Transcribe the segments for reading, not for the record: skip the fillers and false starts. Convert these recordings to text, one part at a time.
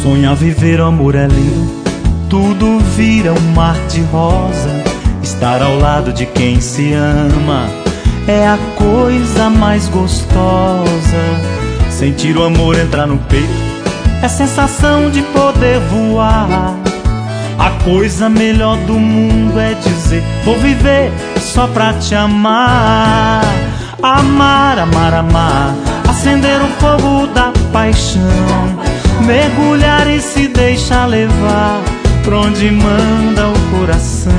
Sonhar viver o amor é lindo, tudo vira um mar de rosa. Estar ao lado de quem se ama é a coisa mais gostosa. Sentir o amor entrar no peito é sensação de poder voar. A coisa melhor do mundo é dizer: vou viver só pra te amar. Amar, amar, amar, acender o fogo da paixão, mergulhar e se deixar levar pra onde manda o coração.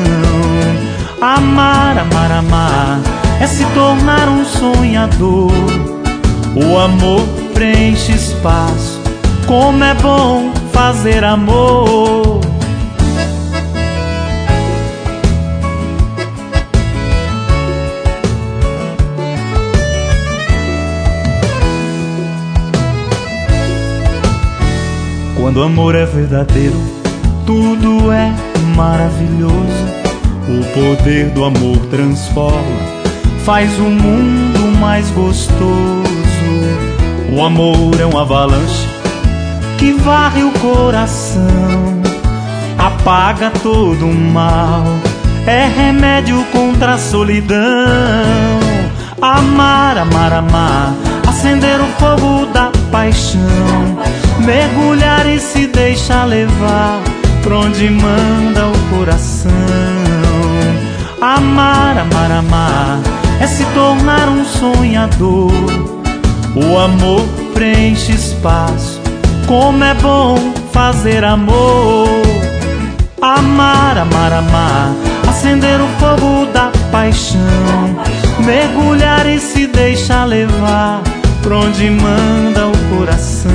Amar, amar, amar é se tornar um sonhador. O amor preenche espaço, como é bom fazer amor. Quando o amor é verdadeiro, tudo é maravilhoso. O poder do amor transforma, faz o mundo mais gostoso. O amor é uma avalanche que varre o coração, apaga todo o mal, é remédio contra a solidão. Amar, amar, amar, acender o fogo da paixão, mergulhar e se deixar levar pra onde manda o coração. Amar, amar, amar é se tornar um sonhador. O amor preenche espaço, como é bom fazer amor. Amar, amar, amar, acender o fogo da paixão, mergulhar e se deixar levar pra onde manda o coração.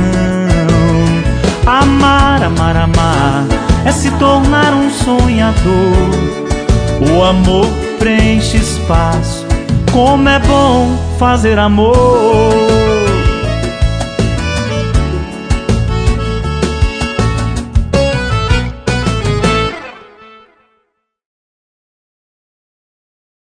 Amar, amar, amar é se tornar um sonhador. O amor preenche espaço, como é bom fazer amor.